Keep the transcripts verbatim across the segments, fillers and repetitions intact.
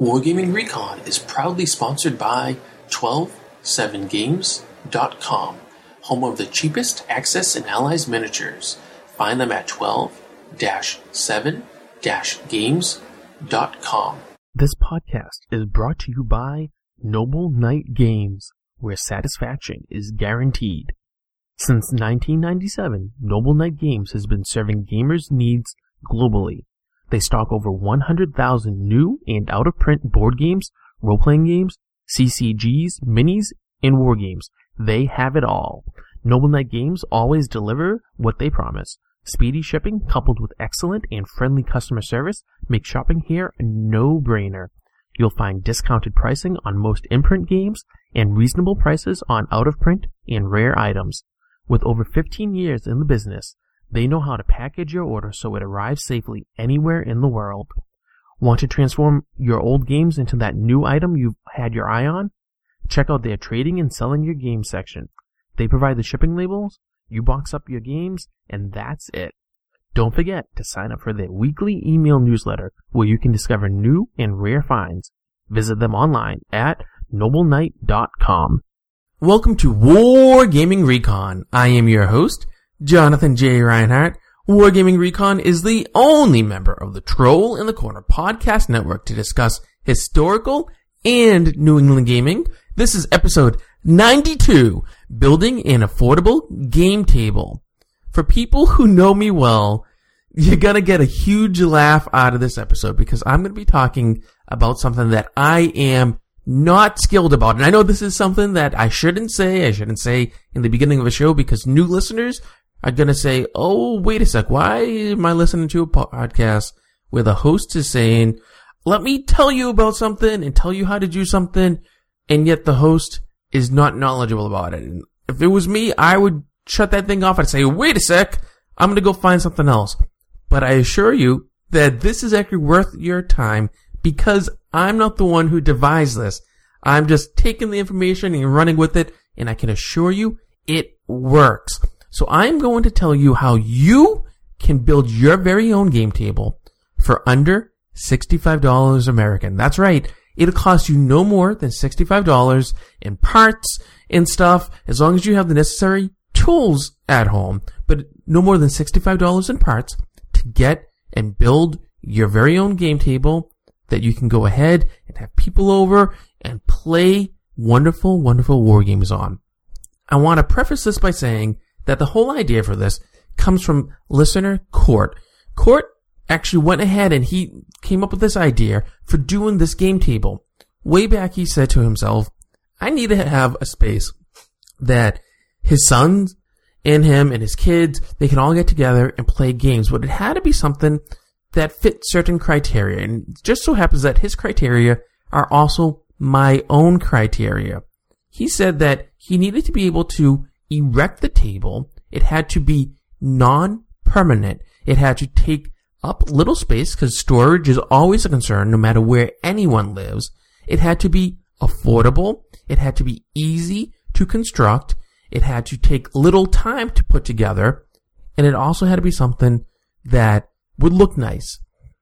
Wargaming Recon is proudly sponsored by twelve seven games dot com, home of the cheapest Axis and Allies miniatures. Find them at twelve seven games dot com. This podcast is brought to you by Noble Knight Games, where satisfaction is guaranteed. Since nineteen ninety-seven, Noble Knight Games has been serving gamers' needs globally. They stock over one hundred thousand new and out-of-print board games, role-playing games, C C Gs, minis, and war games. They have it all. Noble Knight Games always deliver what they promise. Speedy shipping coupled with excellent and friendly customer service make shopping here a no-brainer. You'll find discounted pricing on most imprint games and reasonable prices on out-of-print and rare items. With over fifteen years in the business, they know how to package your order so it arrives safely anywhere in the world. Want to transform your old games into that new item you've had your eye on? Check out their trading and selling your games section. They provide the shipping labels, you box up your games, and that's it. Don't forget to sign up for their weekly email newsletter where you can discover new and rare finds. Visit them online at noble knight dot com. Welcome to Wargaming Recon. I am your host, Jonathan J. Reinhardt. Wargaming Recon is the only member of the Troll in the Corner podcast network to discuss historical and New England gaming. This is episode ninety-two, Building an Affordable Game Table. For people who know me well, you're going to get a huge laugh out of this episode because I'm going to be talking about something that I am not skilled about. And I know this is something that I shouldn't say. I shouldn't say in the beginning of a show because new listeners are going to say, oh, wait a sec. Why am I listening to a podcast where the host is saying, let me tell you about something and tell you how to do something, and yet the host is not knowledgeable about it. And if it was me, I would shut that thing off and say, wait a sec, I'm going to go find something else. But I assure you that this is actually worth your time because I'm not the one who devised this. I'm just taking the information and running with it, and I can assure you it works. So I'm going to tell you how you can build your very own game table for under sixty-five dollars American. That's right. It'll cost you no more than sixty-five dollars in parts and stuff as long as you have the necessary tools at home, but no more than sixty-five dollars in parts to get and build your very own game table that you can go ahead and have people over and play wonderful, wonderful war games on. I want to preface this by saying that the whole idea for this comes from listener Court. Court actually went ahead and he came up with this idea for doing this game table. Way back he said to himself, I need to have a space that his sons and him and his kids, they can all get together and play games, but it had to be something that fit certain criteria. And it just so happens that his criteria are also my own criteria. He said that he needed to be able to erect the table. It had to be non-permanent. It had to take up little space because storage is always a concern no matter where anyone lives. It had to be affordable. It had to be easy to construct. It had to take little time to put together. And it also had to be something that would look nice.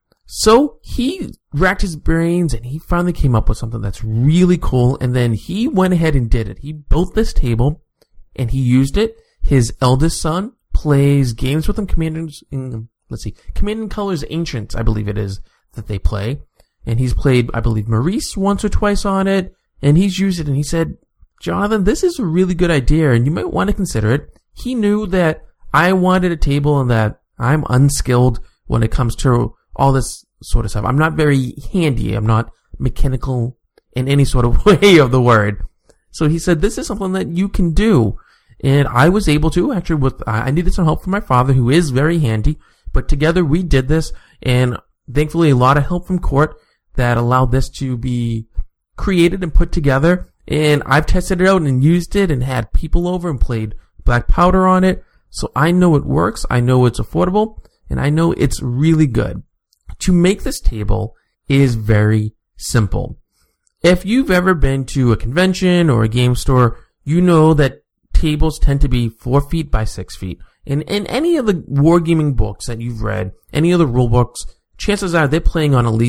So he racked his brains and he finally came up with something that's really cool. And then he went ahead and did it. He built this table and he used it. His eldest son plays games with him, Commanders in, let's see, Command and Colors Ancients, I believe it is, that they play. And he's played, I believe, Maurice once or twice on it. And he's used it and he said, Jonathan, this is a really good idea and you might want to consider it. He knew that I wanted a table and that I'm unskilled when it comes to all this sort of stuff. I'm not very handy. I'm not mechanical in any sort of way of the word. So he said, this is something that you can do. And I was able to, actually, with I needed some help from my father, who is very handy. But together we did this, and thankfully a lot of help from Court that allowed this to be created and put together. And I've tested it out and used it and had people over and played Black Powder on it. So I know it works. I know it's affordable. And I know it's really good. To make this table is very simple. If you've ever been to a convention or a game store, you know that tables tend to be four feet by six feet. In, in any of the wargaming books that you've read, any of the rule books, chances are they're playing on at least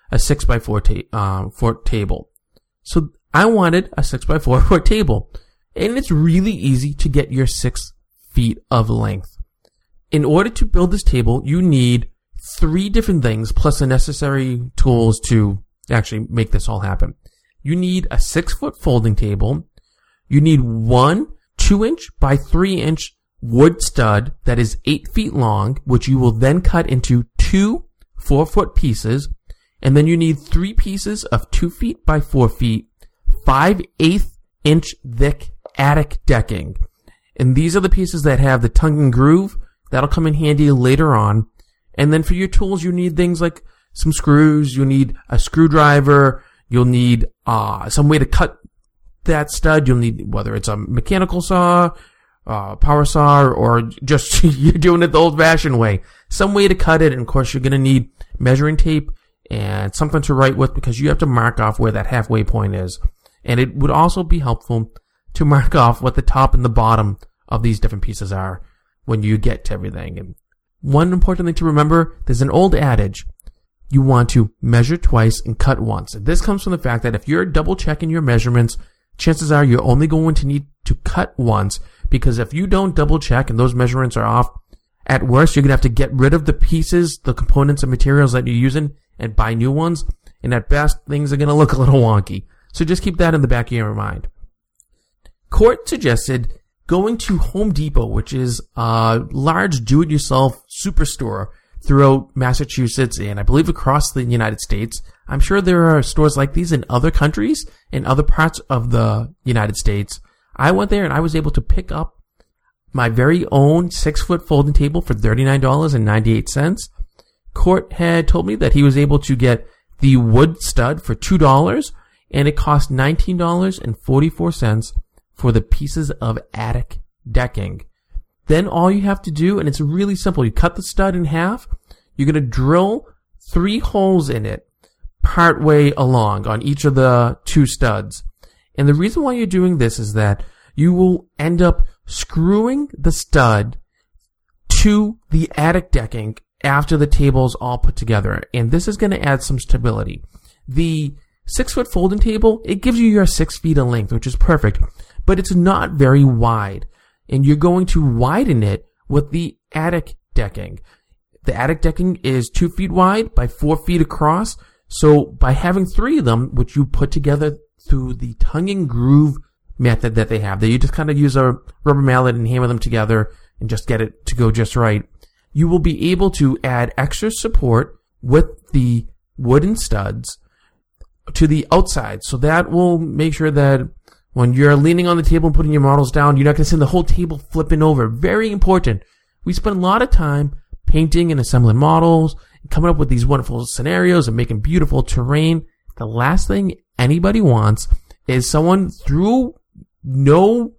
a six by four ta- uh, four table. So I wanted a six by four foot table. And it's really easy to get your six feet of length. In order to build this table, you need three different things plus the necessary tools to actually make this all happen. You need a six foot folding table. You need one two inch by three inch wood stud that is eight feet long, which you will then cut into two four foot pieces. And then you need three pieces of two feet by four feet, five eighth inch thick attic decking. And these are the pieces that have the tongue and groove. That'll come in handy later on. And then for your tools, you need things like some screws. You'll need a screwdriver. You'll need uh some way to cut that stud. You'll need, whether it's a mechanical saw, uh power saw, or just you're doing it the old-fashioned way, some way to cut it. And of course, you're going to need measuring tape and something to write with, because you have to mark off where that halfway point is. And it would also be helpful to mark off what the top and the bottom of these different pieces are when you get to everything. And one important thing to remember, there's an old adage: you want to measure twice and cut once. And this comes from the fact that if you're double checking your measurements, chances are you're only going to need to cut once, because if you don't double check and those measurements are off, at worst, you're going to have to get rid of the pieces, the components and materials that you're using and buy new ones. And at best, things are going to look a little wonky. So just keep that in the back of your mind. Court suggested going to Home Depot, which is a large do-it-yourself superstore throughout Massachusetts and I believe across the United States. I'm sure there are stores like these in other countries, in other parts of the United States. I went there and I was able to pick up my very own six-foot folding table for thirty-nine dollars and ninety-eight cents. Court had told me that he was able to get the wood stud for two dollars, and it cost nineteen dollars and forty-four cents for the pieces of attic decking. Then all you have to do, and it's really simple, you cut the stud in half, you're going to drill three holes in it partway along on each of the two studs. And the reason why you're doing this is that you will end up screwing the stud to the attic decking after the table's all put together. And this is going to add some stability. The six-foot folding table, it gives you your six feet in length, which is perfect, but it's not very wide. And you're going to widen it with the attic decking. The attic decking is two feet wide by four feet across. So by having three of them, which you put together through the tongue and groove method that they have, that you just kind of use a rubber mallet and hammer them together and just get it to go just right, you will be able to add extra support with the wooden studs to the outside. So that will make sure that when you're leaning on the table and putting your models down, you're not going to see the whole table flipping over. Very important. We spend a lot of time painting and assembling models, and coming up with these wonderful scenarios and making beautiful terrain. The last thing anybody wants is someone, through no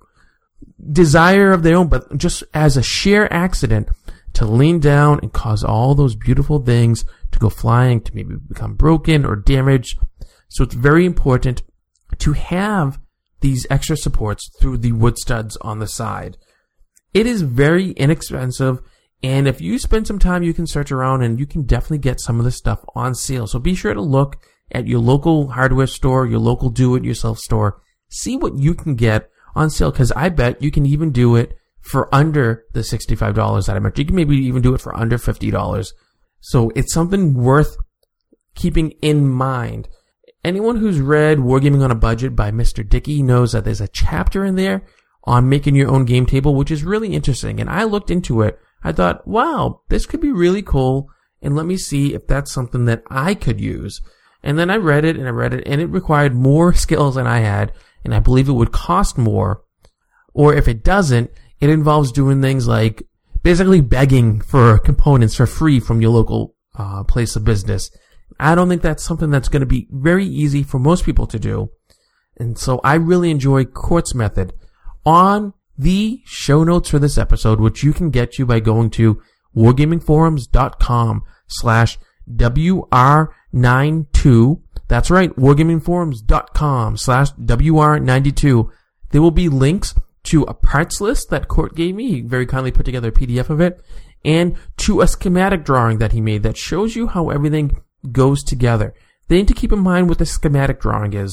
desire of their own, but just as a sheer accident, to lean down and cause all those beautiful things to go flying, to maybe become broken or damaged. So it's very important to have these extra supports through the wood studs on the side. It is very inexpensive, and if you spend some time, you can search around and you can definitely get some of this stuff on sale. So be sure to look at your local hardware store, your local do-it-yourself store. See what you can get on sale, because I bet you can even do it for under the sixty-five dollars that I mentioned. You can maybe even do it for under fifty dollars. So it's something worth keeping in mind. Anyone who's read Wargaming on a Budget by Mister Dickey knows that there's a chapter in there on making your own game table, which is really interesting. And I looked into it. I thought, wow, this could be really cool. And let me see if that's something that I could use. And then I read it and I read it, and it required more skills than I had. And I believe it would cost more. Or if it doesn't, it involves doing things like basically begging for components for free from your local uh, place of business. I don't think that's something that's going to be very easy for most people to do. And so I really enjoy Court's method. On the show notes for this episode, which you can get to by going to wargamingforums.com slash WR92. That's right, wargamingforums.com slash WR92. There will be links to a parts list that Court gave me. He very kindly put together a P D F of it. And to a schematic drawing that he made that shows you how everything goes together. thing to keep in mind with the schematic drawing is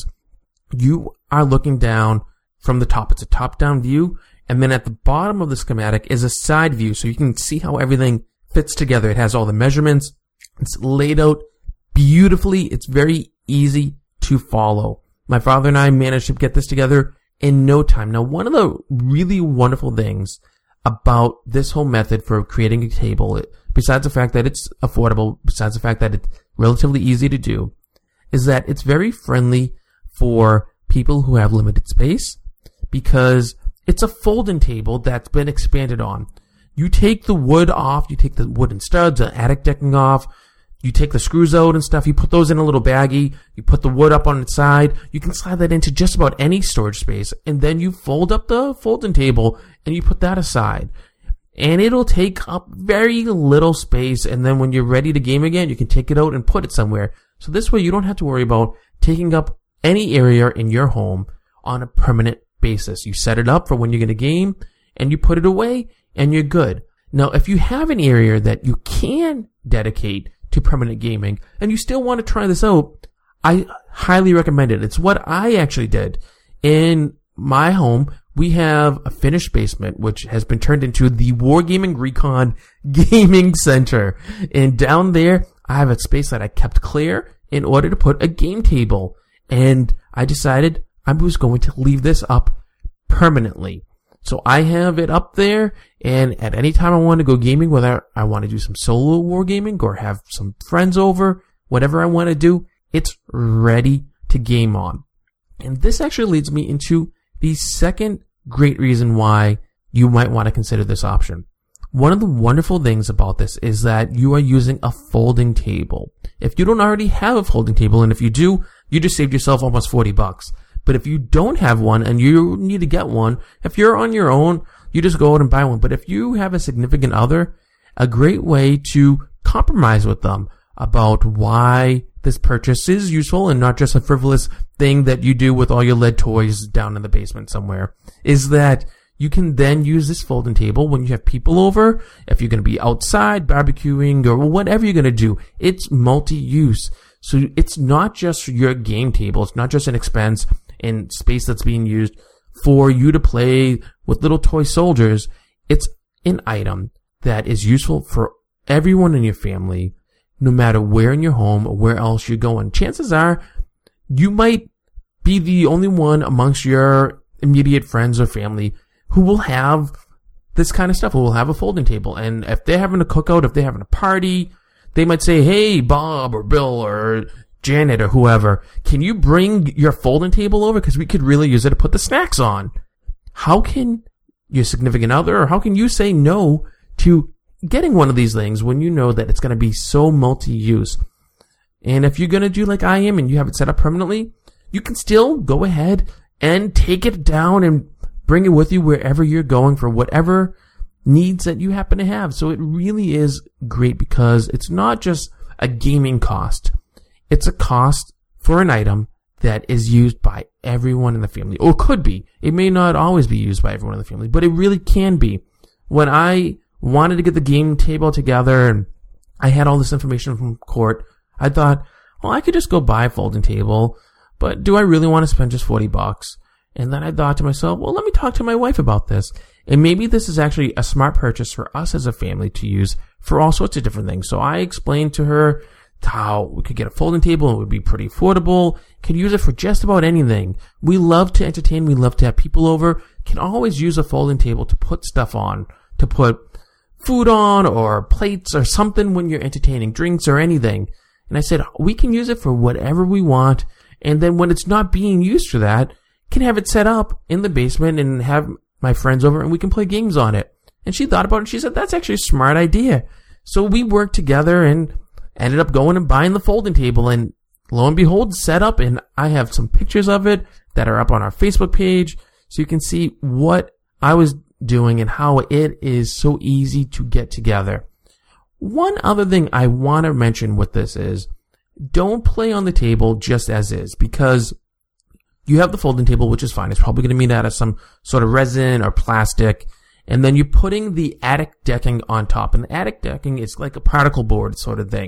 you are looking down from the top. It's a top-down view, and then at the bottom of the schematic is a side view, so you can see how everything fits together. It has all the measurements. It's laid out beautifully. It's very easy to follow. My father and I managed to get this together in no time. Now, one of the really wonderful things about this whole method for creating a table, besides the fact that it's affordable, besides the fact that it's relatively easy to do, is that it's very friendly for people who have limited space, because it's a folding table that's been expanded on. You take the wood off, you take the wooden studs, the attic decking off, you take the screws out and stuff, you put those in a little baggie, you put the wood up on its side, you can slide that into just about any storage space, and then you fold up the folding table and you put that aside. And it'll take up very little space, and then when you're ready to game again, you can take it out and put it somewhere. So this way you don't have to worry about taking up any area in your home on a permanent basis. You set it up for when you're going to game, and you put it away, and you're good. Now, if you have an area that you can dedicate to permanent gaming, and you still want to try this out, I highly recommend it. It's what I actually did. In my home, we have a finished basement, which has been turned into the Wargaming Recon Gaming Center. And down there, I have a space that I kept clear in order to put a game table. And I decided I was going to leave this up permanently. So I have it up there, and at any time I want to go gaming, whether I want to do some solo wargaming or have some friends over, whatever I want to do, it's ready to game on. And this actually leads me into the second great reason why you might want to consider this option. One of the wonderful things about this is that you are using a folding table. If you don't already have a folding table, and if you do, you just saved yourself almost forty bucks. But if you don't have one and you need to get one, if you're on your own, you just go out and buy one. But if you have a significant other, a great way to compromise with them about why this purchase is useful and not just a frivolous thing that you do with all your lead toys down in the basement somewhere is that you can then use this folding table when you have people over, if you're going to be outside barbecuing or whatever you're going to do. It's multi-use. So it's not just your game table. It's not just an expense and space that's being used for you to play with little toy soldiers. It's an item that is useful for everyone in your family, no matter where in your home or where else you're going. Chances are you might be the only one amongst your immediate friends or family who will have this kind of stuff, who will have a folding table. And if they're having a cookout, if they're having a party, they might say, hey, Bob or Bill or Janet or whoever, can you bring your folding table over? Because we could really use it to put the snacks on. How can your significant other, or how can you say no to getting one of these things when you know that it's going to be so multi-use? And if you're going to do like I am and you have it set up permanently, you can still go ahead and take it down and bring it with you wherever you're going for whatever needs that you happen to have. So it really is great because it's not just a gaming cost. It's a cost for an item that is used by everyone in the family, or could be. It may not always be used by everyone in the family, but it really can be. When I wanted to get the game table together and I had all this information from court, I thought, well, I could just go buy a folding table, but do I really want to spend just forty bucks? And then I thought to myself, well, let me talk to my wife about this. And maybe this is actually a smart purchase for us as a family to use for all sorts of different things. So I explained to her how we could get a folding table and it would be pretty affordable. Could use it for just about anything. We love to entertain. We love to have people over. Can always use a folding table to put stuff on, to put food on or plates or something when you're entertaining, drinks or anything. And I said, we can use it for whatever we want. And then when it's not being used for that, can have it set up in the basement and have my friends over and we can play games on it. And she thought about it and she said, that's actually a smart idea. So we worked together and ended up going and buying the folding table, and lo and behold, set up, and I have some pictures of it that are up on our Facebook page so you can see what I was doing and how it is so easy to get together. One other thing I want to mention with this is don't play on the table just as is, because you have the folding table, which is fine. It's probably going to be made out of some sort of resin or plastic. And then you're putting the attic decking on top. And the attic decking is like a particle board sort of thing.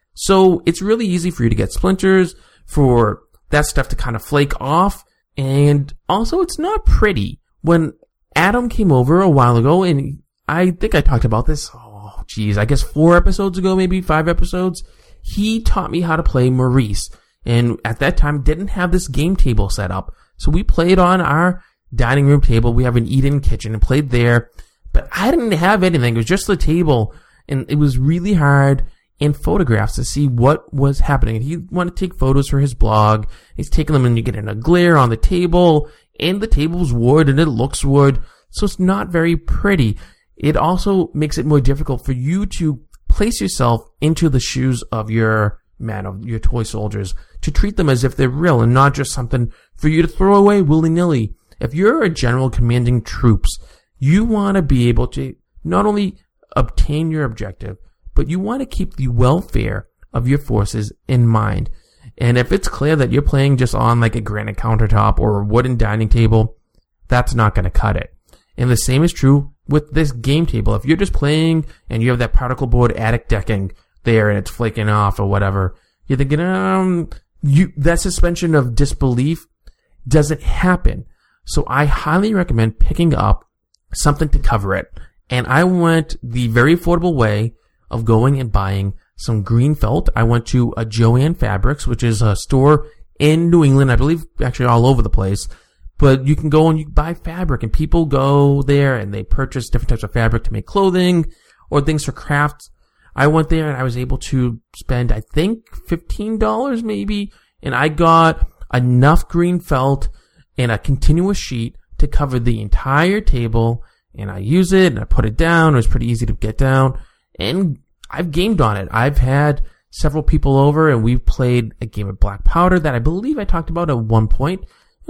So it's really easy for you to get splinters, for that stuff to kind of flake off. And also it's not pretty. When Adam came over a while ago, and I think I talked about this, oh geez, I guess four episodes ago, maybe five episodes, he taught me how to play Maurice. And at that time didn't have this game table set up. So we played on our dining room table. We have an eat-in kitchen and played there. But I didn't have anything. It was just the table. And it was really hard in photographs to see what was happening. He wanted to take photos for his blog. He's taking them and you get in a glare on the table. And the table's wood and it looks wood. So it's not very pretty. It also makes it more difficult for you to place yourself into the shoes of your man, of your toy soldiers, to treat them as if they're real and not just something for you to throw away willy-nilly. If you're a general commanding troops, you want to be able to not only obtain your objective, but you want to keep the welfare of your forces in mind. And if it's clear that you're playing just on like a granite countertop or a wooden dining table, that's not going to cut it. And the same is true with this game table. If you're just playing and you have that particle board attic decking there and it's flaking off or whatever, you're thinking, um, you, that suspension of disbelief doesn't happen. So I highly recommend picking up something to cover it. And I went the very affordable way of going and buying some green felt. I went to a Joann Fabrics, which is a store in New England, I believe actually all over the place. But you can go and you buy fabric, and people go there and they purchase different types of fabric to make clothing or things for crafts. I went there and I was able to spend, I think, fifteen dollars maybe, and I got enough green felt and a continuous sheet to cover the entire table, and I use it and I put it down. It was pretty easy to get down, and I've gamed on it. I've had several people over and we've played a game of Black Powder that I believe I talked about at one point.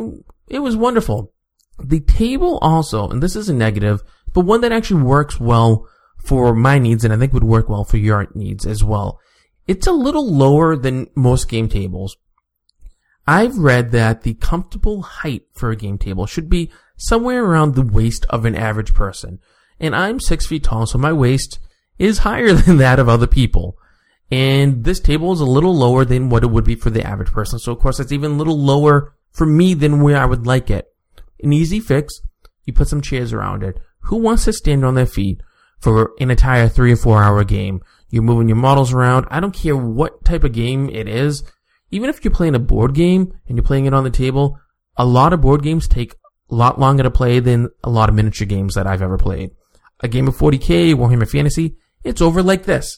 It was wonderful. The table also, and this is a negative, but one that actually works well for my needs and I think would work well for your needs as well. It's a little lower than most game tables. I've read that the comfortable height for a game table should be somewhere around the waist of an average person. And I'm six feet tall, so my waist is higher than that of other people. And this table is a little lower than what it would be for the average person. So of course it's even a little lower for me than where I would like it. An easy fix, you put some chairs around it. Who wants to stand on their feet for an entire three or four hour game? You're moving your models around. I don't care what type of game it is. Even if you're playing a board game and you're playing it on the table, a lot of board games take a lot longer to play than a lot of miniature games that I've ever played. A game of forty K, Warhammer Fantasy, it's over like this.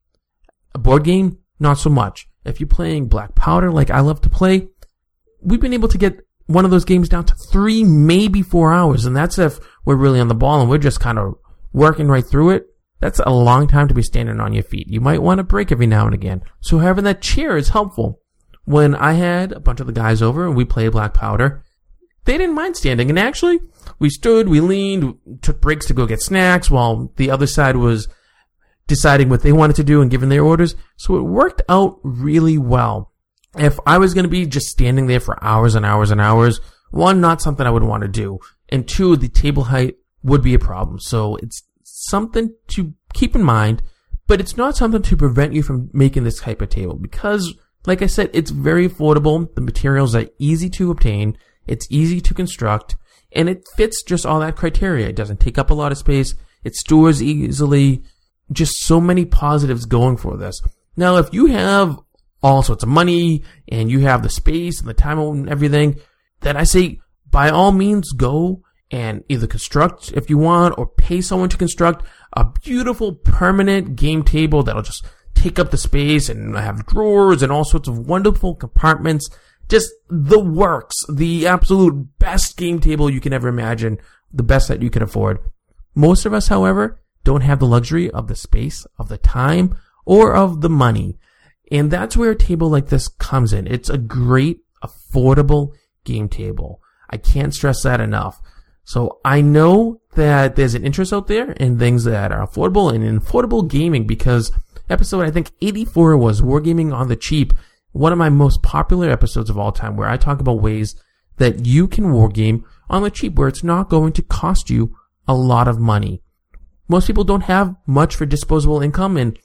A board game, not so much. If you're playing Black Powder like I love to play, we've been able to get one of those games down to three, maybe four hours. And that's if we're really on the ball and we're just kind of working right through it. That's a long time to be standing on your feet. You might want to break every now and again. So having that chair is helpful. When I had a bunch of the guys over and we played Black Powder, they didn't mind standing. And actually, we stood, we leaned, took breaks to go get snacks while the other side was deciding what they wanted to do and giving their orders. So it worked out really well. If I was going to be just standing there for hours and hours and hours, one, not something I would want to do. And two, the table height would be a problem. So it's something to keep in mind, but it's not something to prevent you from making this type of table because, like I said, it's very affordable. The materials are easy to obtain. It's easy to construct, and it fits just all that criteria. It doesn't take up a lot of space. It stores easily. Just so many positives going for this. Now, if you have all sorts of money and you have the space and the time and everything, then I say by all means go and either construct if you want or pay someone to construct a beautiful permanent game table that'll just take up the space and have drawers and all sorts of wonderful compartments. Just the works, the absolute best game table you can ever imagine, the best that you can afford. Most of us, however, don't have the luxury of the space, of the time, or of the money. And that's where a table like this comes in. It's a great, affordable game table. I can't stress that enough. So I know that there's an interest out there in things that are affordable and in affordable gaming because episode, I think, eighty-four was Wargaming on the Cheap, one of my most popular episodes of all time, where I talk about ways that you can wargame on the cheap, where it's not going to cost you a lot of money. Most people don't have much for disposable income, and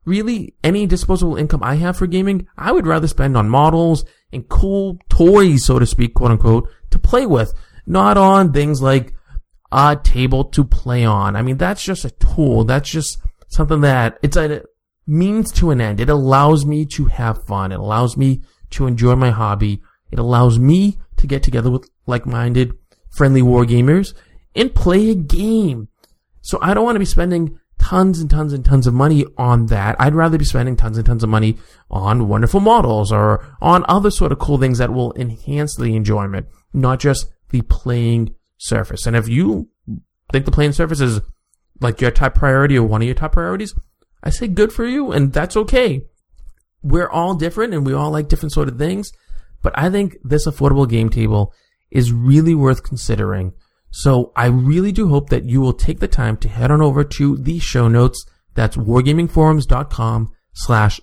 really any disposable income I have for gaming, I would rather spend on models and cool toys, so to speak, quote unquote, to play with, not on things like a table to play on. I mean, that's just a tool. That's just something that it's a means to an end. It allows me to have fun. It allows me to enjoy my hobby. It allows me to get together with like-minded, friendly war gamers and play a game. So I don't want to be spending tons and tons and tons of money on that. I'd rather be spending tons and tons of money on wonderful models or on other sort of cool things that will enhance the enjoyment, not just the playing surface. And if you think the playing surface is like your top priority or one of your top priorities, I say good for you, and that's okay. We're all different and we all like different sort of things, but I think this affordable game table is really worth considering. So I really do hope that you will take the time to head on over to the show notes. That's wargamingforums.com slash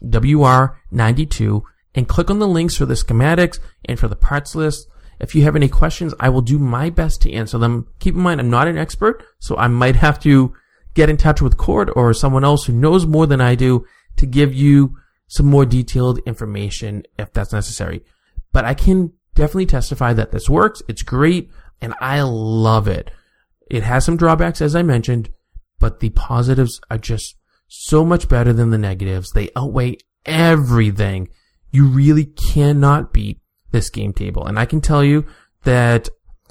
WR92 and click on the links for the schematics and for the parts list. If you have any questions, I will do my best to answer them. Keep in mind, I'm not an expert, so I might have to get in touch with Cord or someone else who knows more than I do to give you some more detailed information if that's necessary. But I can definitely testify that this works. It's great, and I love it. It has some drawbacks, as I mentioned, but the positives are just so much better than the negatives. They outweigh everything. You really cannot beat this game table. And I can tell you that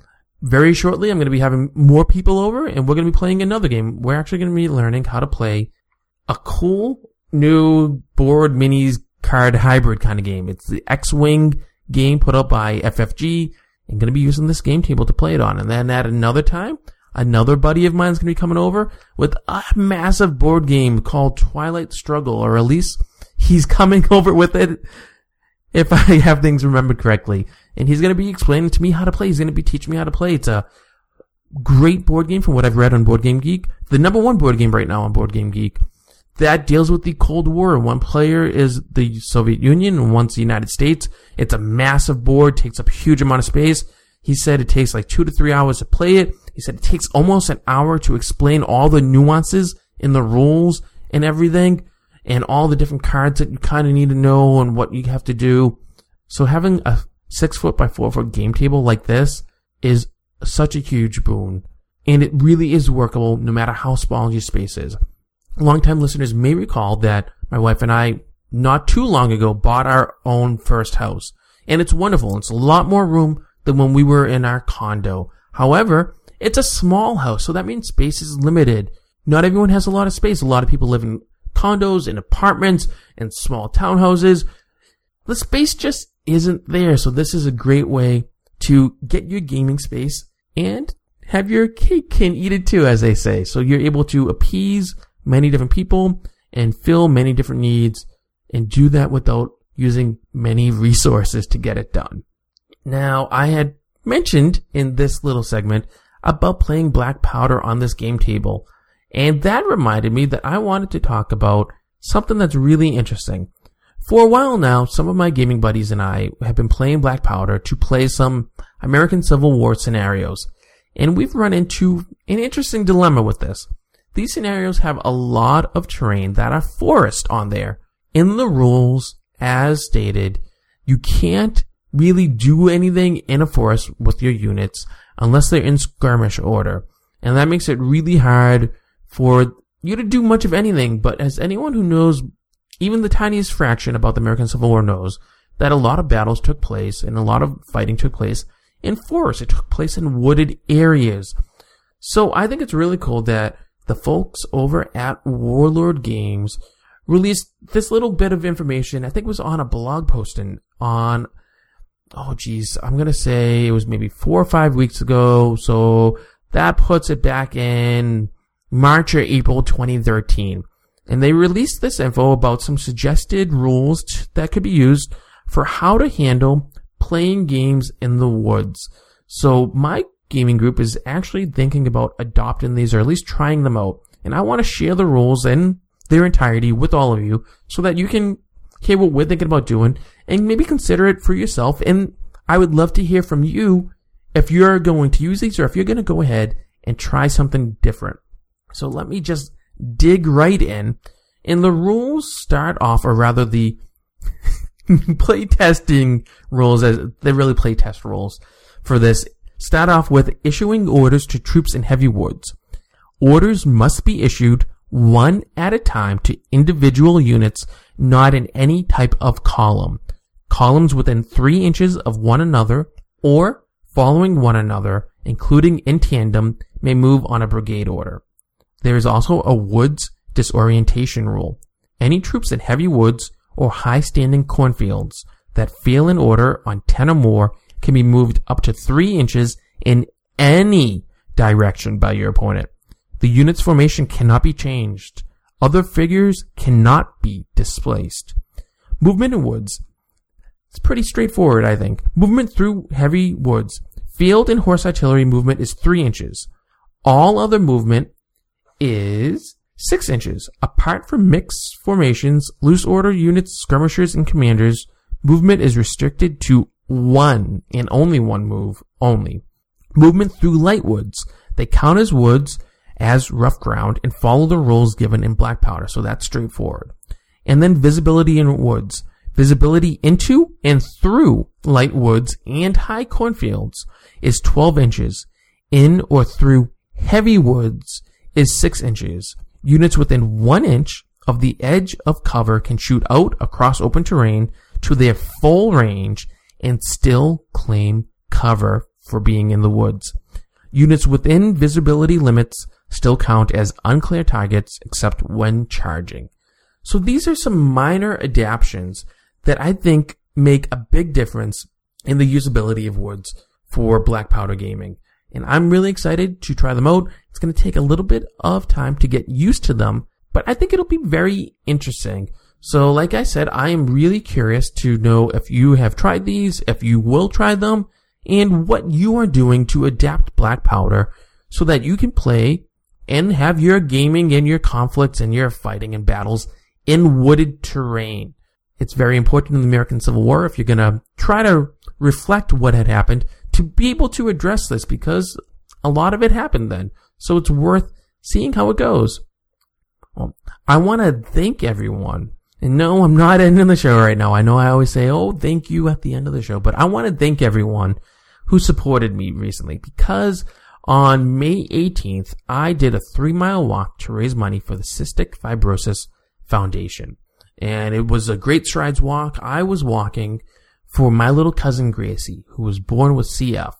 very shortly I'm going to be having more people over, and we're going to be playing another game. We're actually going to be learning how to play a cool new board minis card hybrid kind of game. It's the X-Wing game put up by F F G. I'm going to be using this game table to play it on. And then at another time, another buddy of mine is going to be coming over with a massive board game called Twilight Struggle, or at least he's coming over with it if I have things remembered correctly. And he's going to be explaining to me how to play. He's going to be teaching me how to play. It's a great board game from what I've read on Board Game Geek. The number one board game right now on Board Game Geek that deals with the Cold War. One player is the Soviet Union and one's the United States. It's a massive board, takes up a huge amount of space. He said it takes like two to three hours to play it. He said it takes almost an hour to explain all the nuances in the rules and everything, and all the different cards that you kind of need to know and what you have to do. So having a six foot by four foot game table like this is such a huge boon. And it really is workable no matter how small your space is. Longtime listeners may recall that my wife and I, not too long ago, bought our own first house. And it's wonderful. It's a lot more room than when we were in our condo. However, it's a small house, so that means space is limited. Not everyone has a lot of space. A lot of people live in condos, in apartments, in small townhouses. The space just isn't there. So this is a great way to get your gaming space and have your cake and eat it too, as they say. So you're able to appease many different people and fill many different needs and do that without using many resources to get it done. Now, I had mentioned in this little segment about playing Black Powder on this game table, and that reminded me that I wanted to talk about something that's really interesting. For a while now, some of my gaming buddies and I have been playing Black Powder to play some American Civil War scenarios, and we've run into an interesting dilemma with this. These scenarios have a lot of terrain that are forest on there. In the rules, as stated, you can't really do anything in a forest with your units unless they're in skirmish order. And that makes it really hard for you to do much of anything. But as anyone who knows even the tiniest fraction about the American Civil War knows, that a lot of battles took place and a lot of fighting took place in forests. It took place in wooded areas. So I think it's really cool that the folks over at Warlord Games released this little bit of information. I think it was on a blog posting on, oh geez, I'm going to say it was maybe four or five weeks ago. So that puts it back in March or April twenty thirteen. And they released this info about some suggested rules t- that could be used for how to handle playing games in the woods. So my gaming group is actually thinking about adopting these, or at least trying them out. And I want to share the rules in their entirety with all of you so that you can hear what we're thinking about doing and maybe consider it for yourself. And I would love to hear from you if you're going to use these or if you're going to go ahead and try something different. So let me just dig right in And the rules start off, or rather the playtesting rules, as they really playtest rules for this, start off with issuing orders to troops in heavy woods. Orders must be issued one at a time to individual units, not in any type of column. Columns within three inches of one another or following one another, including in tandem, may move on a brigade order. There is also a woods disorientation rule. Any troops in heavy woods or high-standing cornfields that fail in order on ten or more can be moved up to three inches in any direction by your opponent. The unit's formation cannot be changed. Other figures cannot be displaced. Movement in woods. It's pretty straightforward, I think. Movement through heavy woods. Field and horse artillery movement is three inches. All other movement is six inches. Apart from mixed formations, loose order units, skirmishers, and commanders, movement is restricted to one and only one move only. Movement through light woods. They count as woods as rough ground and follow the rules given in Black Powder, so that's straightforward. And then visibility in woods. Visibility into and through light woods and high cornfields is twelve inches. In or through heavy woods is six inches. Units within one inch of the edge of cover can shoot out across open terrain to their full range and still claim cover for being in the woods. Units within visibility limits still count as unclear targets except when charging. So these are some minor adaptations that I think make a big difference in the usability of woods for Black Powder Gaming. And I'm really excited to try them out. It's going to take a little bit of time to get used to them, but I think it'll be very interesting. So like I said, I am really curious to know if you have tried these, if you will try them, and what you are doing to adapt Black Powder so that you can play and have your gaming and your conflicts and your fighting and battles in wooded terrain. It's very important in the American Civil War, if you're going to try to reflect what had happened, to be able to address this, because a lot of it happened then. So it's worth seeing how it goes. Well, I want to thank everyone. And no, I'm not ending the show right now. I know I always say, oh, thank you at the end of the show. But I want to thank everyone who supported me recently, because on May eighteenth, I did a three-mile walk to raise money for the Cystic Fibrosis Foundation. And it was a Great Strides walk. I was walking for my little cousin Gracie, who was born with C F.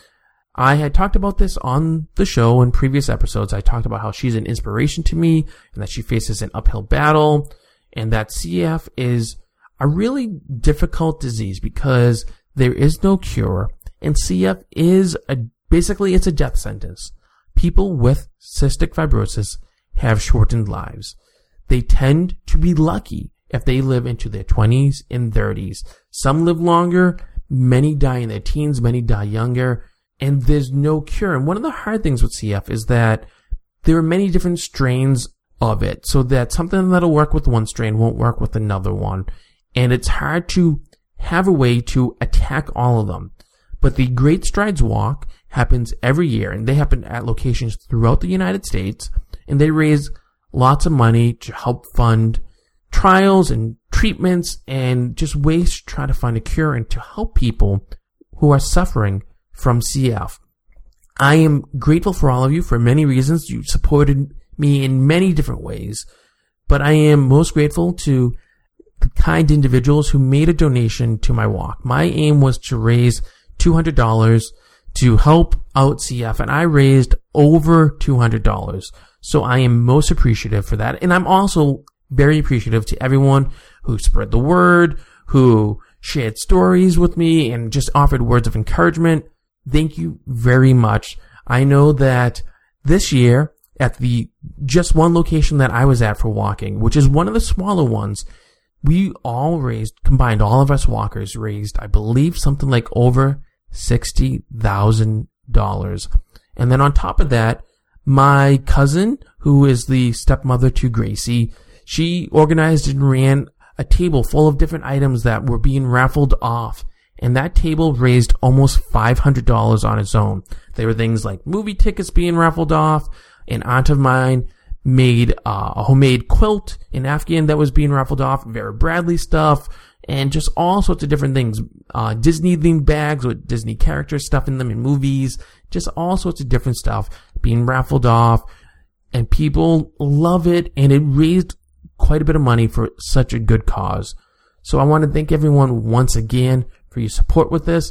I had talked about this on the show in previous episodes. I talked about how she's an inspiration to me and that she faces an uphill battle, and that C F is a really difficult disease because there is no cure, and C F is a basically it's a death sentence. People with cystic fibrosis have shortened lives. They tend to be lucky if they live into their twenties and thirties. Some live longer, many die in their teens, many die younger, and there's no cure. And one of the hard things with C F is that there are many different strains of it, so that something that'll work with one strain won't work with another one. And it's hard to have a way to attack all of them. But the Great Strides Walk happens every year, and they happen at locations throughout the United States, and they raise lots of money to help fund trials and treatments and just ways to try to find a cure and to help people who are suffering from C F. I am grateful for all of you for many reasons. You supported me in many different ways, but I am most grateful to the kind individuals who made a donation to my walk. My aim was to raise two hundred dollars to help out C F, and I raised over two hundred dollars. So I am most appreciative for that. And I'm also very appreciative to everyone who spread the word, who shared stories with me, and just offered words of encouragement. Thank you very much. I know that this year, at the just one location that I was at for walking, which is one of the smaller ones, we all raised, combined, all of us walkers raised, I believe, something like over sixty thousand dollars. And then on top of that, my cousin, who is the stepmother to Gracie, she organized and ran a table full of different items that were being raffled off. And that table raised almost five hundred dollars on its own. There were things like movie tickets being raffled off. An aunt of mine made uh, a homemade quilt in Afghan that was being raffled off, Vera Bradley stuff, and just all sorts of different things. Uh, Disney themed bags with Disney character stuff in them in movies, just all sorts of different stuff being raffled off, and people love it, and it raised quite a bit of money for such a good cause. So I want to thank everyone once again for your support with this.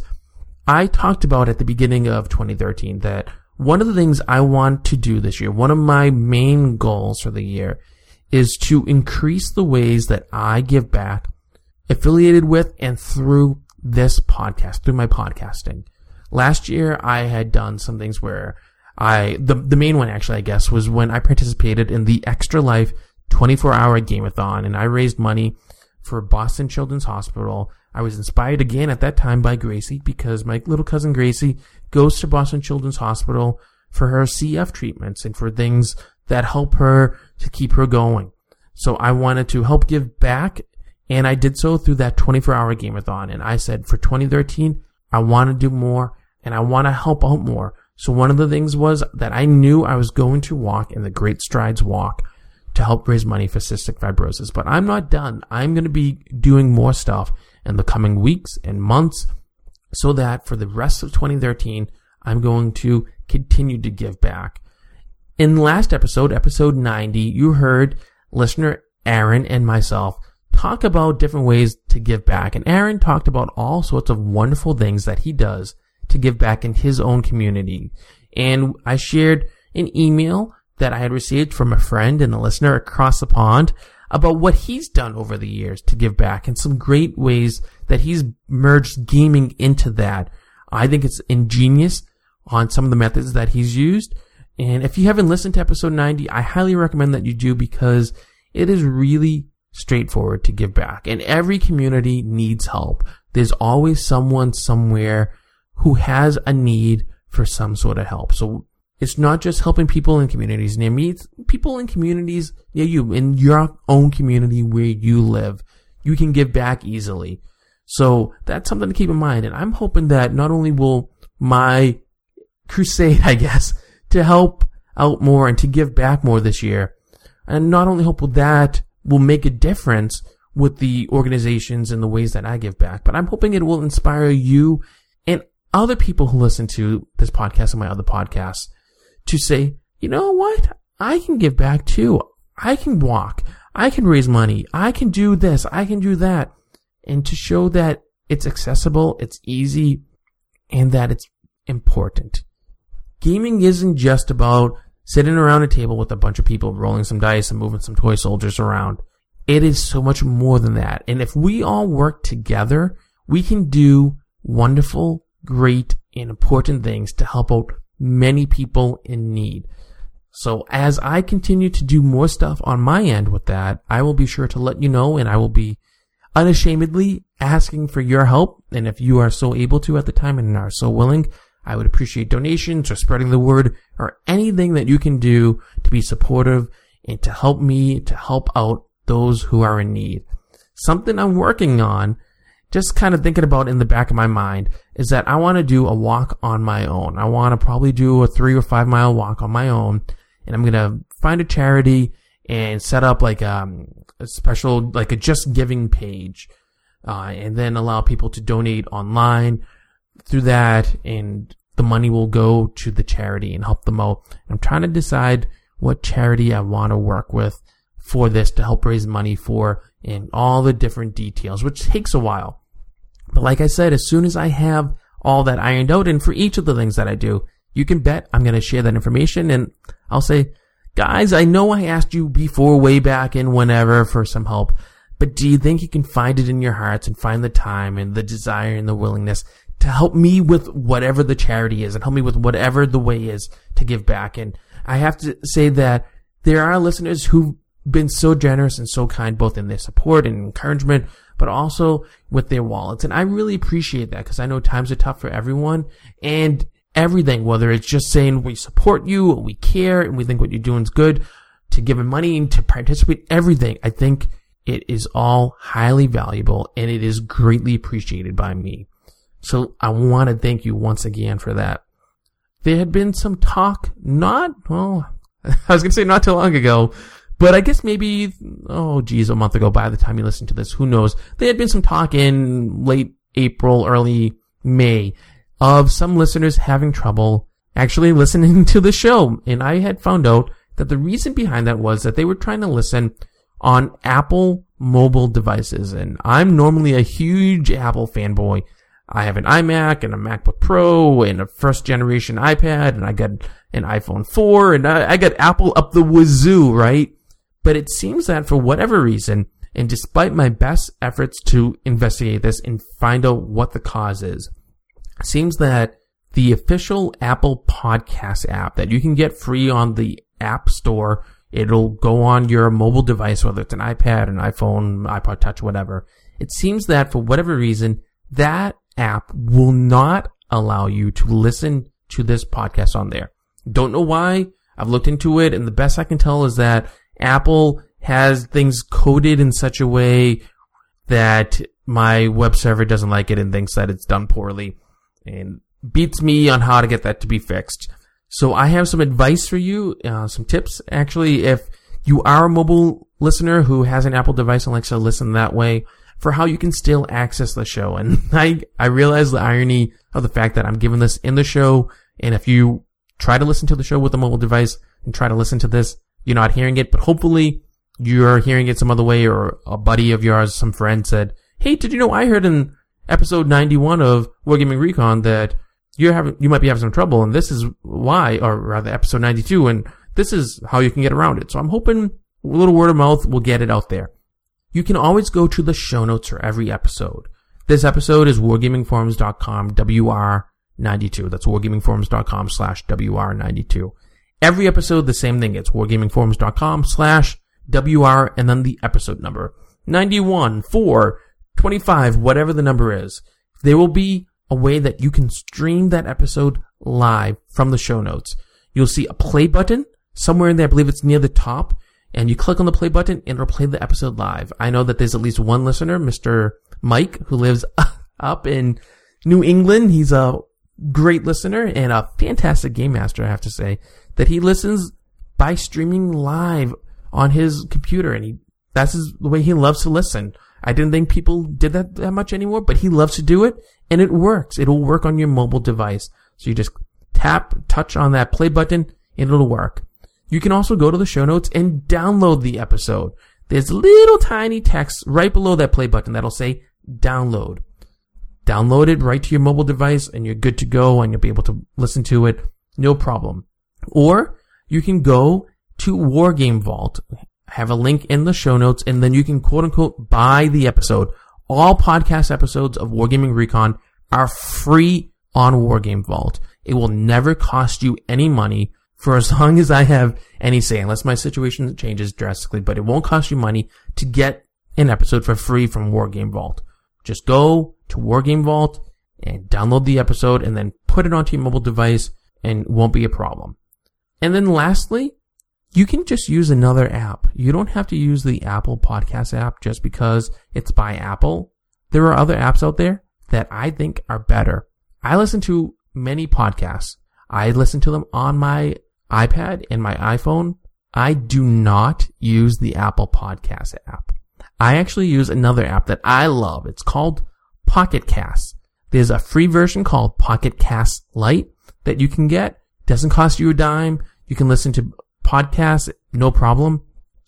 I talked about at the beginning of twenty thirteen that one of the things I want to do this year, one of my main goals for the year, is to increase the ways that I give back, affiliated with and through this podcast, through my podcasting. Last year, I had done some things where I, the, the main one actually, I guess, was when I participated in the Extra Life twenty-four hour Gameathon, and I raised money for Boston Children's Hospital. I was inspired again at that time by Gracie, because my little cousin Gracie goes to Boston Children's Hospital for her C F treatments and for things that help her to keep her going. So I wanted to help give back, and I did so through that twenty-four hour Gameathon. And I said for twenty thirteen, I want to do more, and I want to help out more. So one of the things was that I knew I was going to walk in the Great Strides Walk to help raise money for cystic fibrosis. But I'm not done. I'm going to be doing more stuff in the coming weeks and months, so that for the rest of twenty thirteen, I'm going to continue to give back. In the last episode, episode ninety, you heard listener Aaron and myself talk about different ways to give back. And Aaron talked about all sorts of wonderful things that he does to give back in his own community. And I shared an email that I had received from a friend and a listener across the pond about what he's done over the years to give back, and some great ways that he's merged gaming into that. I think it's ingenious on some of the methods that he's used. And if you haven't listened to episode ninety, I highly recommend that you do, because it is really straightforward to give back. And every community needs help. There's always someone somewhere who has a need for some sort of help. So it's not just helping people in communities near me. It's people in communities near you, in your own community where you live. You can give back easily. So that's something to keep in mind. And I'm hoping that not only will my crusade, I guess, to help out more and to give back more this year, and not only hope that will make a difference with the organizations and the ways that I give back, but I'm hoping it will inspire you and other people who listen to this podcast and my other podcasts to say, you know what? I can give back too. I can walk. I can raise money. I can do this. I can do that. And to show that it's accessible, it's easy, and that it's important. Gaming isn't just about sitting around a table with a bunch of people, rolling some dice and moving some toy soldiers around. It is so much more than that. And if we all work together, we can do wonderful, great, and important things to help out many people in need. So as I continue to do more stuff on my end with that, I will be sure to let you know, and I will be unashamedly asking for your help. And if you are so able to at the time and are so willing, I would appreciate donations or spreading the word or anything that you can do to be supportive and to help me to help out those who are in need. Something I'm working on, just kind of thinking about in the back of my mind, is that I want to do a walk on my own. I want to probably do a three or five mile walk on my own, and I'm going to find a charity and set up like um, a special, like a just giving page, uh, and then allow people to donate online through that, and the money will go to the charity and help them out. I'm trying to decide what charity I want to work with for this to help raise money for, and all the different details, which takes a while. But like I said, as soon as I have all that ironed out, and for each of the things that I do, you can bet I'm going to share that information, and I'll say, guys, I know I asked you before, way back in whenever, for some help, but do you think you can find it in your hearts and find the time and the desire and the willingness to help me with whatever the charity is, and help me with whatever the way is to give back? And I have to say that there are listeners who've been so generous and so kind, both in their support and encouragement, but also with their wallets. And I really appreciate that, because I know times are tough for everyone, and everything, whether it's just saying we support you, we care, and we think what you're doing is good, to giving money and to participate, everything, I think it is all highly valuable, and it is greatly appreciated by me. So I want to thank you once again for that. There had been some talk, not, well, I was going to say not too long ago, but I guess maybe, oh geez, a month ago by the time you listen to this, who knows. There had been some talk in late April, early May of some listeners having trouble actually listening to the show. And I had found out that the reason behind that was that they were trying to listen on Apple mobile devices. And I'm normally a huge Apple fanboy. I have an iMac and a MacBook Pro and a first generation iPad, and I got an iPhone four, and I, I got Apple up the wazoo, right? But it seems that for whatever reason, and despite my best efforts to investigate this and find out what the cause is, it seems that the official Apple Podcast app that you can get free on the App Store, it'll go on your mobile device, whether it's an iPad, an iPhone, iPod Touch, whatever. It seems that for whatever reason, that app will not allow you to listen to this podcast on there. Don't know why. I've looked into it, and the best I can tell is that Apple has things coded in such a way that my web server doesn't like it and thinks that it's done poorly and beats me on how to get that to be fixed. So I have some advice for you, uh, some tips. Actually, if you are a mobile listener who has an Apple device and likes to listen that way, for how you can still access the show. And I, I realize the irony of the fact that I'm giving this in the show, and if you try to listen to the show with a mobile device and try to listen to this, you're not hearing it, but hopefully you're hearing it some other way, or a buddy of yours, some friend said, hey, did you know I heard in episode ninety-one of Wargaming Recon that you're having, you might be having some trouble, and this is why, or rather episode ninety-two, and this is how you can get around it. So I'm hoping a little word of mouth will get it out there. You can always go to the show notes for every episode. This episode is wargaming forums dot com W R ninety-two. That's wargaming forums dot com slash W R ninety-two. Every episode, the same thing. It's wargaming forums dot com slash W R and then the episode number. ninety-one, four, twenty-five, whatever the number is. There will be a way that you can stream that episode live from the show notes. You'll see a play button somewhere in there. I believe it's near the top. And you click on the play button and it'll play the episode live. I know that there's at least one listener, Mister Mike, who lives up in New England. He's a great listener and a fantastic game master, I have to say, that he listens by streaming live on his computer. And he, that's his, the way he loves to listen. I didn't think people did that that much anymore, but he loves to do it, and it works. It'll work on your mobile device. So you just tap, touch on that play button, and it'll work. You can also go to the show notes and download the episode. There's little tiny text right below that play button that'll say download. Download it right to your mobile device and you're good to go, and you'll be able to listen to it. No problem. Or you can go to Wargame Vault. I have a link in the show notes, and then you can quote unquote buy the episode. All podcast episodes of Wargaming Recon are free on Wargame Vault. It will never cost you any money for as long as I have any say, unless my situation changes drastically, but it won't cost you money to get an episode for free from Wargame Vault. Just go to Wargame Vault and download the episode and then put it onto your mobile device, and it won't be a problem. And then lastly, you can just use another app. You don't have to use the Apple Podcast app just because it's by Apple. There are other apps out there that I think are better. I listen to many podcasts. I listen to them on my iPad and my iPhone. I do not use the Apple Podcast app. I actually use another app that I love. It's called Pocket Cast. There's a free version called Pocket Cast Lite that you can get. It doesn't cost you a dime. You can listen to podcasts, no problem.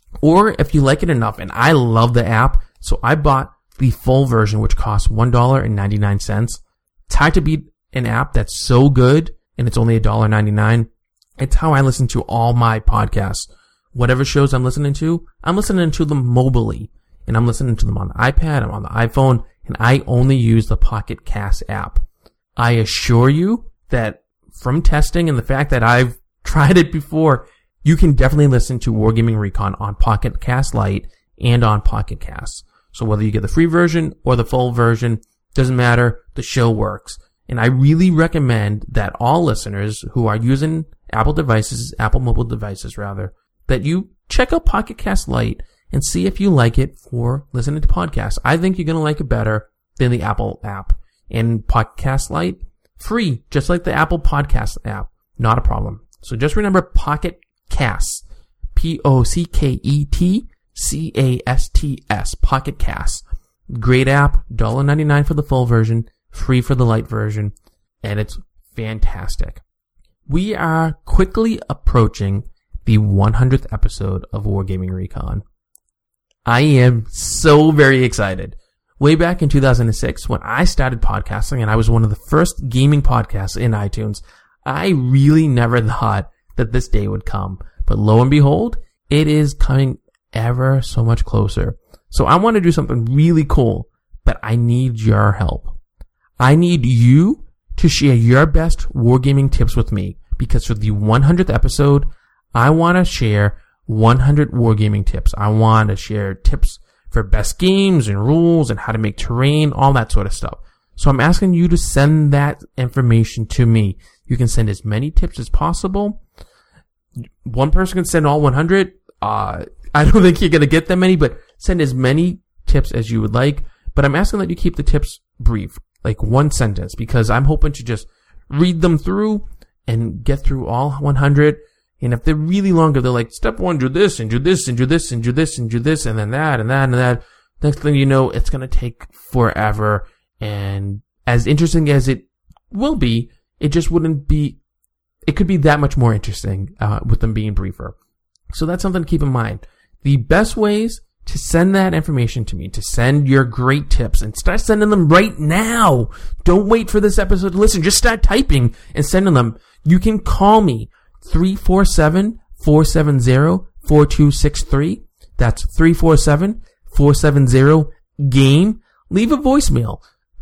Or if you like it enough, and I love the app, so I bought the full version, which costs one dollar and ninety-nine cents. It's hard to beat an app that's so good, and it's only one dollar and ninety-nine cents. It's how I listen to all my podcasts. Whatever shows I'm listening to, I'm listening to them mobilely. And I'm listening to them on the iPad, I'm on the iPhone, and I only use the Pocket Cast app. I assure you that from testing and the fact that I've tried it before, you can definitely listen to Wargaming Recon on Pocket Cast Lite and on Pocket Cast. So whether you get the free version or the full version, doesn't matter, the show works. And I really recommend that all listeners who are using Apple devices, Apple mobile devices rather, that you check out Pocket Cast Lite and see if you like it for listening to podcasts. I think you're going to like it better than the Apple app. And Pocket Cast Lite, free, just like the Apple Podcast app. Not a problem. So just remember Pocket Casts. P O C K E T C A S T S. Pocket Casts. Great app. one dollar ninety-nine for the full version. Free for the light version. And it's fantastic. We are quickly approaching the one hundredth episode of Wargaming Recon. I am so very excited. Way back in two thousand six, when I started podcasting and I was one of the first gaming podcasts in iTunes, I really never thought that this day would come. But lo and behold, it is coming ever so much closer. So I want to do something really cool, but I need your help. I need you to share your best wargaming tips with me, because for the one hundredth episode, I want to share one hundred wargaming tips. I want to share tips for best games and rules and how to make terrain, all that sort of stuff. So I'm asking you to send that information to me. You can send as many tips as possible. One person can send all one hundred. Uh, I don't think you're going to get that many, but send as many tips as you would like. But I'm asking that you keep the tips brief, like one sentence, because I'm hoping to just read them through and get through all one hundred. And if they're really longer, they're like, step one, do this, and do this, and do this, and do this, and do this, and then that, and that, and that. Next thing you know, it's going to take forever. And as interesting as it will be, it just wouldn't be, it could be that much more interesting uh, with them being briefer. So that's something to keep in mind. The best ways to send that information to me, to send your great tips, and start sending them right now. Don't wait for this episode to listen. Just start typing and sending them. You can call me. three four seven, four seven zero, four two six three. That's three four seven, four seven zero, GAME. Leave a voicemail.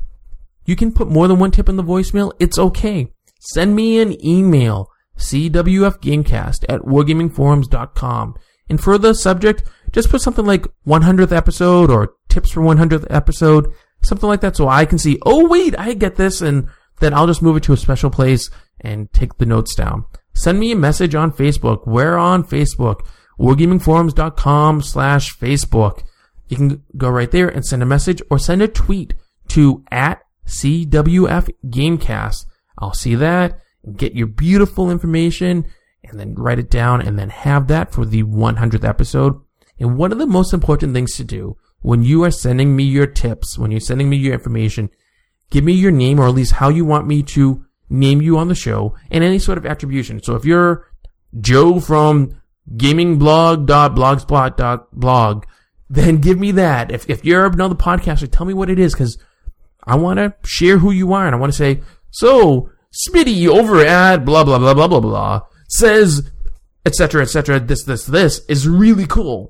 You can put more than one tip in the voicemail. It's okay. Send me an email, c w f gamecast at wargaming forums dot com. And for the subject, just put something like one hundredth episode or tips for one hundredth episode, something like that, so I can see, oh wait, I get this, and then I'll just move it to a special place and take the notes down. Send me a message on Facebook. We're on Facebook. wargaming forums dot com slash Facebook. You can go right there and send a message or send a tweet to at C W F Gamecast. I'll see that and get your beautiful information and then write it down and then have that for the one hundredth episode. And one of the most important things to do when you are sending me your tips, when you're sending me your information, give me your name, or at least how you want me to name you on the show, and any sort of attribution. So if you're Joe from gaming blog dot blogspot dot blog, then give me that. If if you're another podcaster, tell me what it is, because I want to share who you are, and I want to say, so Smitty over at blah blah blah blah blah blah says, et cetera, et cetera. This this this is really cool.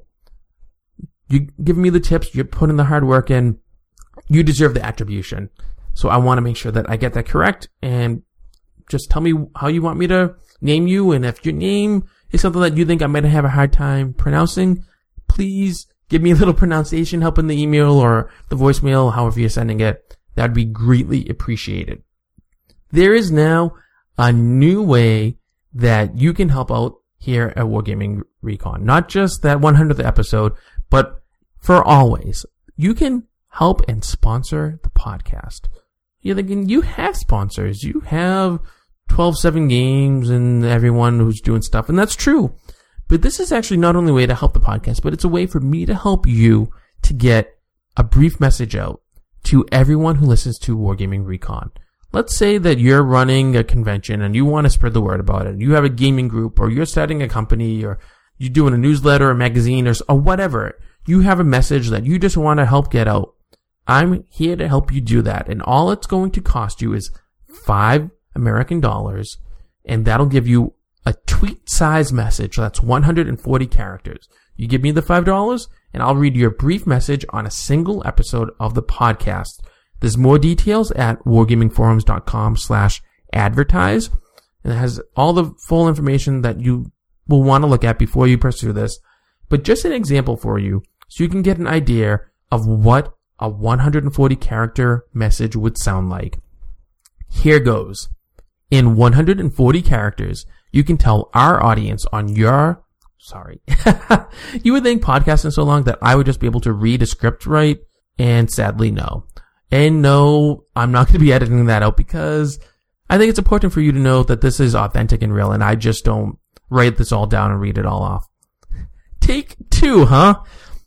You give me the tips. You're putting the hard work in. You deserve the attribution. So I want to make sure that I get that correct, and just tell me how you want me to name you. And if your name is something that you think I might have a hard time pronouncing, please give me a little pronunciation help in the email or the voicemail, however you're sending it. That'd be greatly appreciated. There is now a new way that you can help out here at Wargaming Recon. Not just that one hundredth episode, but for always. You can help and sponsor the podcast. You're thinking, you have sponsors. You have twelve seven Games and everyone who's doing stuff, and that's true. But this is actually not only a way to help the podcast, but it's a way for me to help you to get a brief message out to everyone who listens to Wargaming Recon. Let's say that you're running a convention and you want to spread the word about it. You have a gaming group, or you're starting a company, or you're doing a newsletter or magazine, or, or whatever. You have a message that you just want to help get out. I'm here to help you do that. And all it's going to cost you is five American dollars. And that'll give you a tweet size message. That's one hundred forty characters. You give me the five dollars and I'll read your brief message on a single episode of the podcast. There's more details at wargaming forums dot com slash advertise. And it has all the full information that you will want to look at before you pursue this. But just an example for you, so you can get an idea of what a one hundred forty character message would sound like. Here goes. In one hundred forty characters, you can tell our audience on your... Sorry. You would think podcasting so long that I would just be able to read a script right, and sadly no. And no, I'm not going to be editing that out, because I think it's important for you to know that this is authentic and real, and I just don't... write this all down and read it all off. Take two, huh?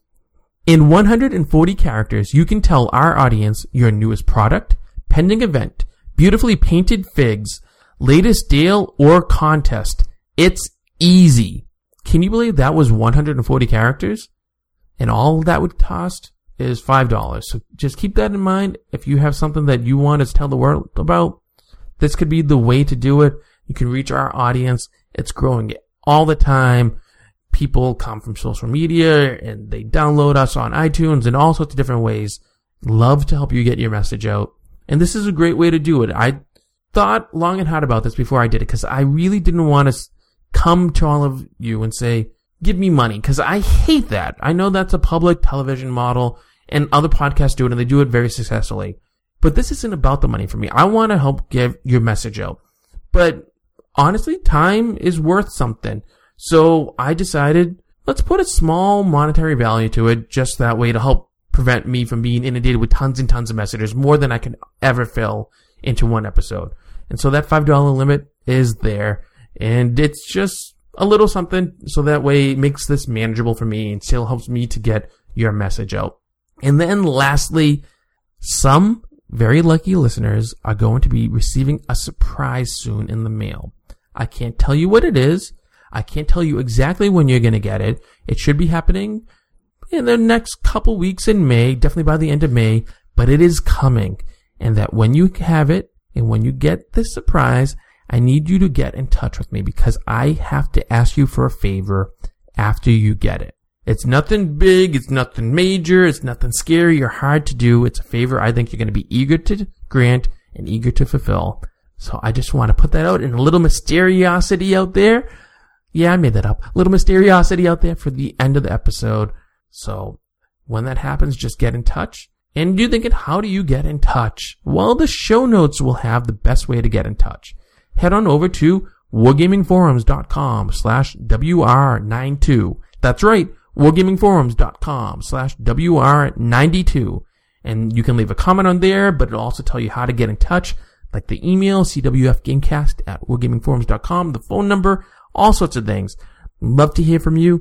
In one hundred forty characters, you can tell our audience your newest product, pending event, beautifully painted figs, latest deal, or contest. It's easy. Can you believe that was one hundred forty characters? And all that would cost is five dollars. So just keep that in mind. If you have something that you want to tell the world about, this could be the way to do it. You can reach our audience. It's growing all the time. People come from social media and they download us on iTunes and all sorts of different ways. Love to help you get your message out. And this is a great way to do it. I thought long and hard about this before I did it because I really didn't want to come to all of you and say, give me money, because I hate that. I know that's a public television model and other podcasts do it and they do it very successfully. But this isn't about the money for me. I want to help get your message out. But honestly, time is worth something. So I decided, let's put a small monetary value to it just that way to help prevent me from being inundated with tons and tons of messages, more than I can ever fill into one episode. And so that five dollars limit is there. And it's just a little something so that way it makes this manageable for me and still helps me to get your message out. And then lastly, some very lucky listeners are going to be receiving a surprise soon in the mail. I can't tell you what it is. I can't tell you exactly when you're going to get it. It should be happening in the next couple weeks in May, definitely by the end of May, but it is coming. And that when you have it and when you get this surprise, I need you to get in touch with me because I have to ask you for a favor after you get it. It's nothing big. It's nothing major. It's nothing scary or hard to do. It's a favor I think you're going to be eager to grant and eager to fulfill. So I just want to put that out in a little mysteriosity out there. Yeah, I made that up. A little mysteriosity out there for the end of the episode. So when that happens, just get in touch. And you're thinking, how do you get in touch? Well, the show notes will have the best way to get in touch. Head on over to wargamingforums.com slash WR92. That's right, wargamingforums.com slash WR92. And you can leave a comment on there, but it'll also tell you how to get in touch, like the email, C W F Gamecast at wargamingforums dot com, the phone number, all sorts of things. Love to hear from you.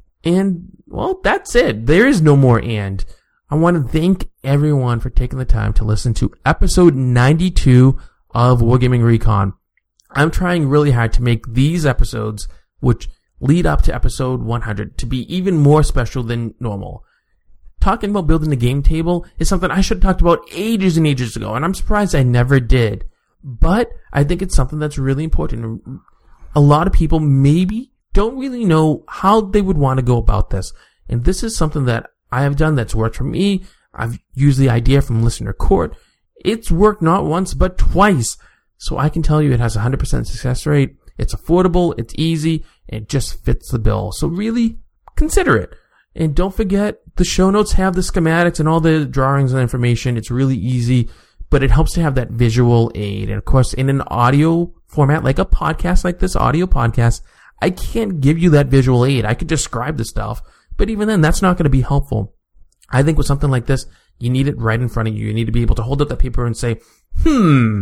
And, well, that's it. There is no more and. I want to thank everyone for taking the time to listen to episode ninety-two of Wargaming Recon. I'm trying really hard to make these episodes, which lead up to episode one hundred, to be even more special than normal. Talking about building a game table is something I should have talked about ages and ages ago, and I'm surprised I never did. But I think it's something that's really important. A lot of people maybe don't really know how they would want to go about this. And this is something that I have done that's worked for me. I've used the idea from Listener Court. It's worked not once, but twice. So I can tell you it has a one hundred percent success rate. It's affordable. It's easy. It just fits the bill. So really consider it. And don't forget, the show notes have the schematics and all the drawings and information. It's really easy, but it helps to have that visual aid. And of course, in an audio format, like a podcast like this audio podcast, I can't give you that visual aid. I could describe the stuff, but even then, that's not going to be helpful. I think with something like this, you need it right in front of you. You need to be able to hold up that paper and say, hmm,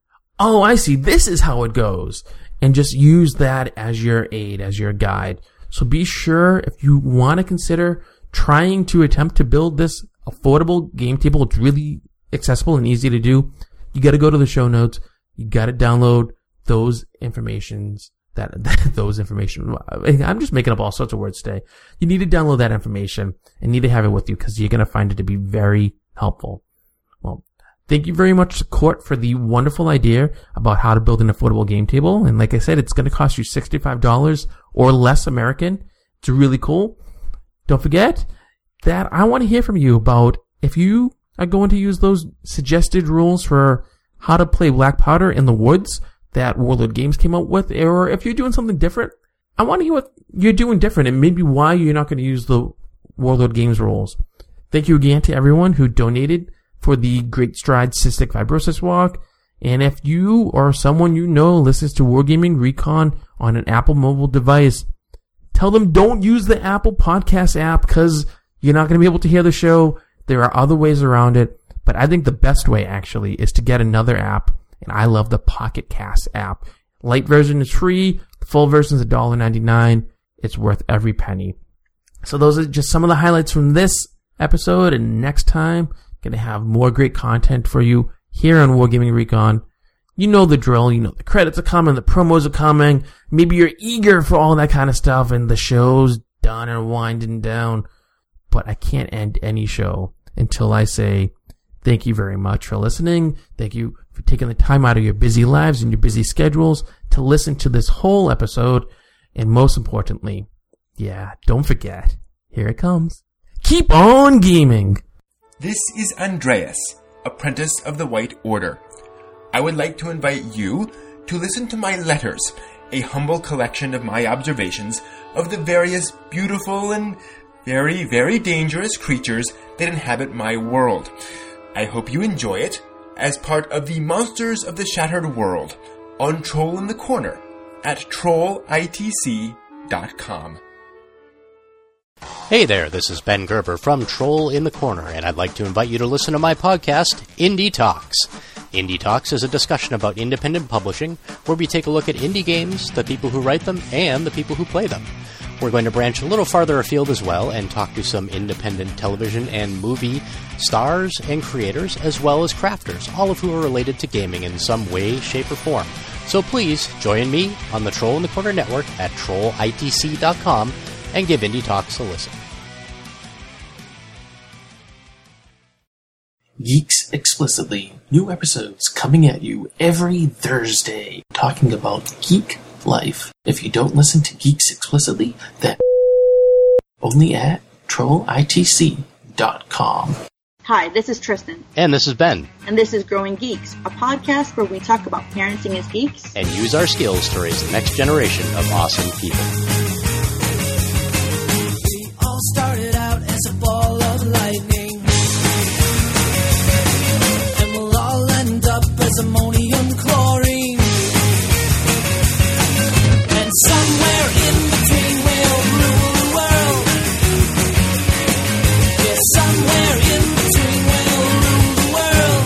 oh, I see. This is how it goes. And just use that as your aid, as your guide. So be sure, if you want to consider trying to attempt to build this affordable game table, it's really accessible and easy to do. You got to go to the show notes. You got to download those informations. That, those information. I'm just making up all sorts of words today. You need to download that information and need to have it with you because you're going to find it to be very helpful. Well, thank you very much, Court, for the wonderful idea about how to build an affordable game table. And like I said, it's going to cost you sixty-five dollars or less American. It's really cool. Don't forget that I want to hear from you about if you are going to use those suggested rules for how to play Black Powder in the Woods that Warlord Games came up with, or if you're doing something different. I want to hear what you're doing different and maybe why you're not going to use the Warlord Games rules. Thank you again to everyone who donated for the Great Strides Cystic Fibrosis Walk. And if you or someone you know listens to Wargaming Recon on an Apple mobile device, tell them don't use the Apple Podcast app because you're not going to be able to hear the show. There are other ways around it. But I think the best way, actually, is to get another app. And I love the Pocket Cast app. Light version is free. The full version is one dollar ninety-nine. It's worth every penny. So those are just some of the highlights from this episode, and next time, going to have more great content for you here on Wargaming Recon. You know the drill. You know the credits are coming, the promos are coming. Maybe you're eager for all that kind of stuff, and the show's done and winding down. But I can't end any show until I say thank you very much for listening. Thank you for taking the time out of your busy lives and your busy schedules to listen to this whole episode. And most importantly, yeah, don't forget, here it comes. Keep on gaming! This is Andreas, apprentice of the White Order. I would like to invite you to listen to my letters, a humble collection of my observations of the various beautiful and very, very dangerous creatures that inhabit my world. I hope you enjoy it as part of the Monsters of the Shattered World on Troll in the Corner at troll I T C dot com. Hey there, this is Ben Gerber from Troll in the Corner, and I'd like to invite you to listen to my podcast, Indie Talks. Indie Talks is a discussion about independent publishing, where we take a look at indie games, the people who write them, and the people who play them. We're going to branch a little farther afield as well and talk to some independent television and movie stars and creators, as well as crafters, all of who are related to gaming in some way, shape, or form. So please join me on the Troll in the Corner network at troll I T C dot com and give Indie Talks a listen. Geeks Explicitly. New episodes coming at you every Thursday, talking about geek life. If you don't listen to Geeks Explicitly, then only at troll I T C dot com. Hi, this is Tristan. And this is Ben. And this is Growing Geeks, a podcast where we talk about parenting as geeks and use our skills to raise the next generation of awesome people. We all started out as a ball of lightning, and we'll all end up as ammonium chlorine. And somewhere in between we'll rule the world. Yeah, somewhere in between we'll rule the world.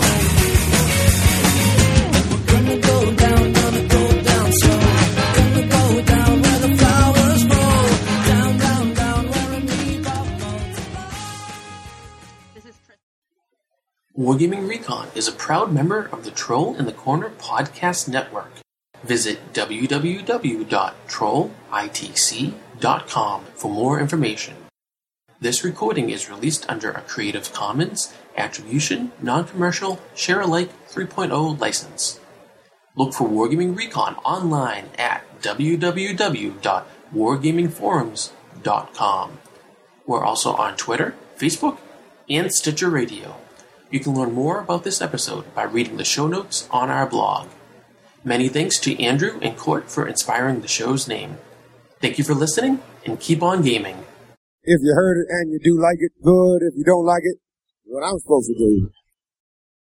And we're gonna go down, gonna go down slow. Gonna go down where the flowers grow. Down, down, down where a meatball floats. This is Tristan. Wargaming Recon is a proud member of the Troll in the Corner podcast network. Visit w w w dot troll I T C dot com for more information. This recording is released under a Creative Commons Attribution, Non-Commercial, Share-alike three point oh license. Look for Wargaming Recon online at w w w dot wargaming forums dot com. We're also on Twitter, Facebook, and Stitcher Radio. You can learn more about this episode by reading the show notes on our blog. Many thanks to Andrew and Court for inspiring the show's name. Thank you for listening, and keep on gaming. If you heard it and you do like it, good. If you don't like it, what I'm supposed to do.